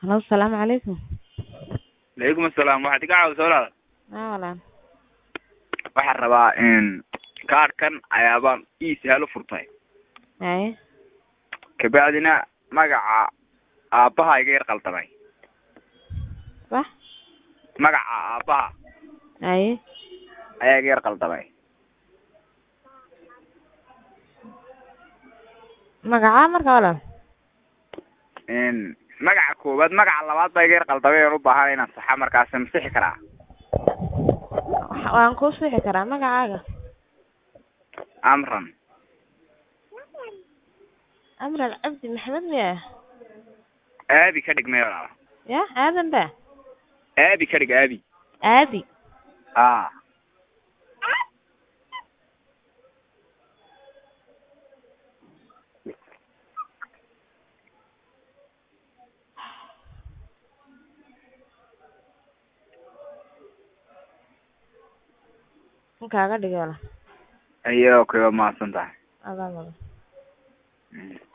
Hello, السلام عليكم. عليكم السلام waxaad iga caawisaa walaal walaal. waxaan rabaa in kaarkan ayaabaan ii sahalo furtay kabacdina magaca aabaha iga yar qaldamay Wax? magaca aabaha ayaa iga yar qaldamay Magaca marka walaal. magaca koowaad magaca labaad baa iga yar qaldamay oo u baahan inaan saxa markaas masixi karaa Waan ku sixi karaa magacaaga. amran Amran Abdi Maxamed miya? aabi ka dhig meel walaal Ya, aadan ba? aabi ka dhig aabi Aadi. Kaaga dhigay walaal. ayuu ka mahadsan tahay Adaa walaal.